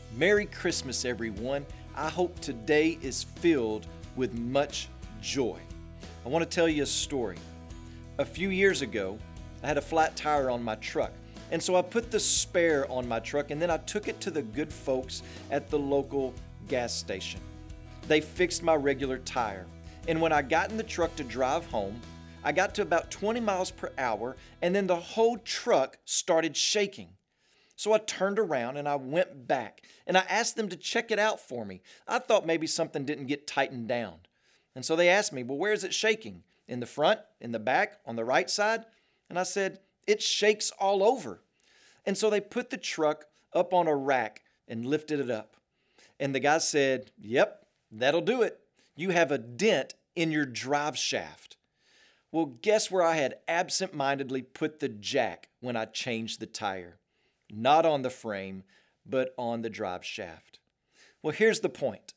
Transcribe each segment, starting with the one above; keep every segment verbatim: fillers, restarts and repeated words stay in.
Merry Christmas, everyone. I hope today is filled with much joy. I want to tell you a story. A few years ago, I had a flat tire on my truck, and so I put the spare on my truck and then I took it to the good folks at the local gas station. They fixed my regular tire, and when I got in the truck to drive home, I got to about twenty miles per hour, and then the whole truck started shaking. So I turned around and I went back and I asked them to check it out for me. I thought maybe something didn't get tightened down. And so they asked me, well, where is it shaking? In the front, in the back, on the right side? And I said, it shakes all over. And so they put the truck up on a rack and lifted it up. And the guy said, yep, that'll do it. You have a dent in your drive shaft. Well, guess where I had absent-mindedly put the jack when I changed the tire? Not on the frame, but on the drive shaft. Well, here's the point.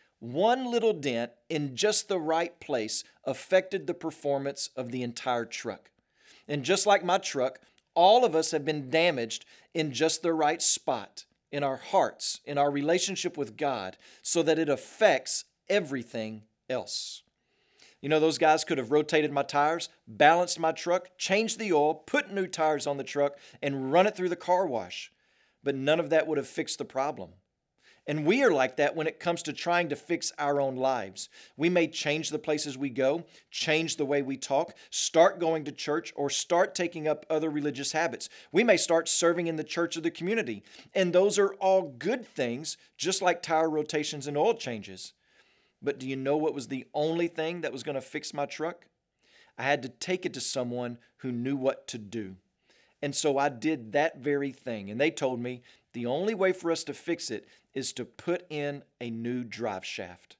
One little dent in just the right place affected the performance of the entire truck. And just like my truck, all of us have been damaged in just the right spot, in our hearts, in our relationship with God, so that it affects everything else. You know, those guys could have rotated my tires, balanced my truck, changed the oil, put new tires on the truck, and run it through the car wash. But none of that would have fixed the problem. And we are like that when it comes to trying to fix our own lives. We may change the places we go, change the way we talk, start going to church, or start taking up other religious habits. We may start serving in the church of the community. And those are all good things, just like tire rotations and oil changes. But do you know what was the only thing that was going to fix my truck? I had to take it to someone who knew what to do. And so I did that very thing. And they told me the only way for us to fix it is to put in a new drive shaft.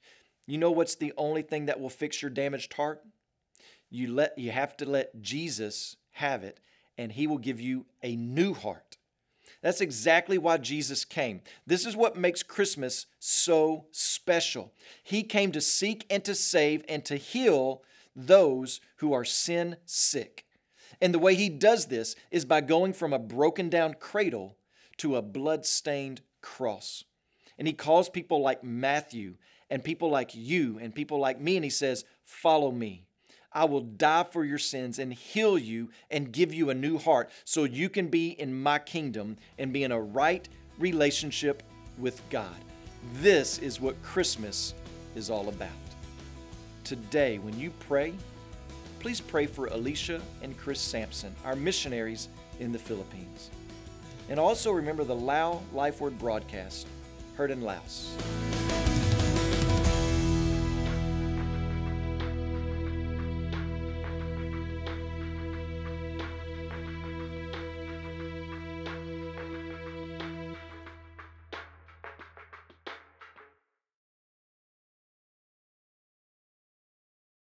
You know what's the only thing that will fix your damaged heart? You let you have to let Jesus have it, and he will give you a new heart. That's exactly why Jesus came. This is what makes Christmas so special. He came to seek and to save and to heal those who are sin sick. And the way he does this is by going from a broken down cradle to a blood-stained cross. And he calls people like Matthew and people like you and people like me, and he says, follow me. I will die for your sins and heal you and give you a new heart so you can be in my kingdom and be in a right relationship with God. This is what Christmas is all about. Today, when you pray, please pray for Alicia and Chris Sampson, our missionaries in the Philippines. And also remember the Lao Life Word broadcast heard in Laos.